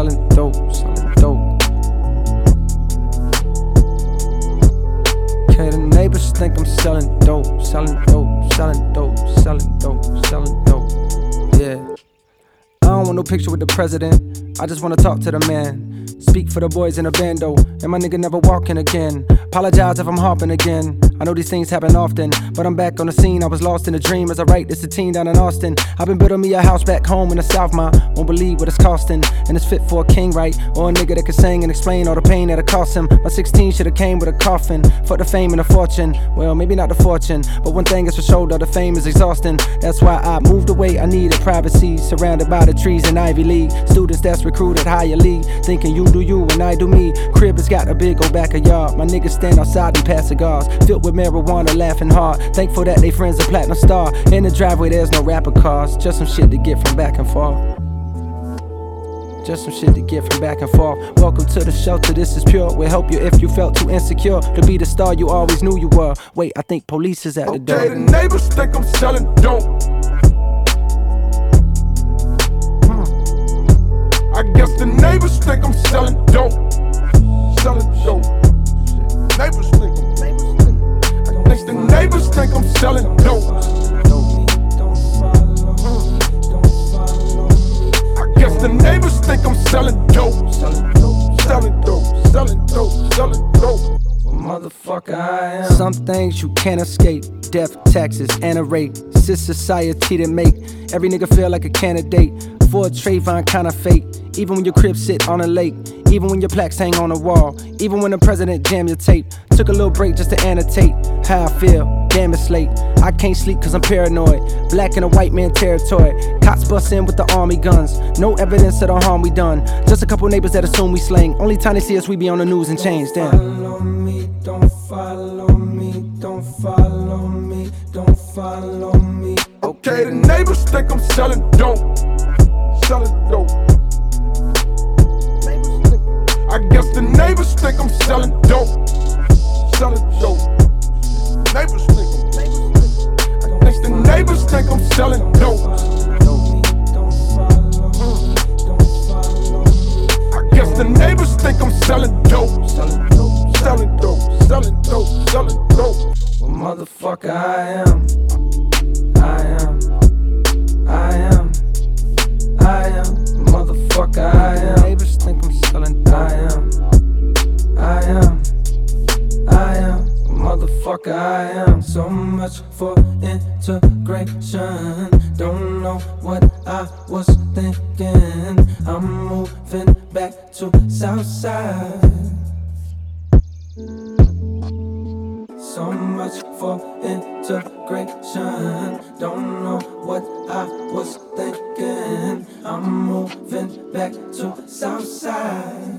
selling dope, selling dope. Okay, the neighbors think I'm selling dope, selling dope, selling dope, selling dope, selling dope. Yeah. I don't want no picture with the president, I just wanna talk to the man. Speak for the boys in the bando, and my nigga never walking again. Apologize if I'm harping again, I know these things happen often, but I'm back on the scene. I was lost in a dream as I write this a teen down in Austin. I've been building me a house back home in the South, ma won't believe what it's costing. And it's fit for a king, right? Or a nigga that can sing and explain all the pain that it cost him. My 16 should've came with a coffin. Fuck the fame and the fortune, well maybe not the fortune, but one thing is for sure, though, the fame is exhausting. That's why I moved away, I needed privacy. Surrounded by the trees in Ivy League, students that's recruited higher league, thinking you do you and I do me. Crib has got a big old backyard, my niggas stand outside and pass cigars, filled with marijuana, laughing hard. Thankful that they friends a platinum star. In the driveway there's no rapper cars, just some shit to get from back and forth. Just some shit to get from back and forth. Welcome to the shelter, this is pure. We'll help you if you felt too insecure to be the star you always knew you were. Wait, I think police is at the door. Okay, the neighbors think I'm selling dope. I guess the neighbors think I'm selling dope. Selling dope. Neighbors think I guess the neighbors think I'm selling dope. I guess the neighbors think I'm selling dope. Selling dope, selling dope, selling dope, selling dope. Well, motherfucker, I am. Some things you can't escape. Death, taxes, and a rate. It's this society that make every nigga feel like a candidate for a Trayvon kind of fate. Even when your crib sit on a lake, even when your plaques hang on a wall, even when the president jam your tape. Took a little break just to annotate how I feel. Damn, it's late. I can't sleep cause I'm paranoid. Black in a white man territory. Cops bust in with the army guns. No evidence of the harm we done. Just a couple neighbors that assume we slang. Only time they see us we be on the news and change. Damn. Follow me, don't follow me, don't follow me, don't follow me. Okay, the neighbors think I'm selling dope. Selling dope. I guess the neighbors think I'm selling dope. Selling dope. Neighbors think I guess the neighbors think I'm selling dope. I guess the neighbors think I'm selling dope. Selling dope. Selling dope. Selling dope. Selling dope. Well, motherfucker, I am. I am. I am. I am. Motherfucker, I am. Neighbors think I'm selling dope. I am. I am. I am. Motherfucker, I am. So much for integration. Don't know what I was thinking. I'm moving back to Southside. So much for integration. Don't know what I was thinking. I'm moving back to Southside.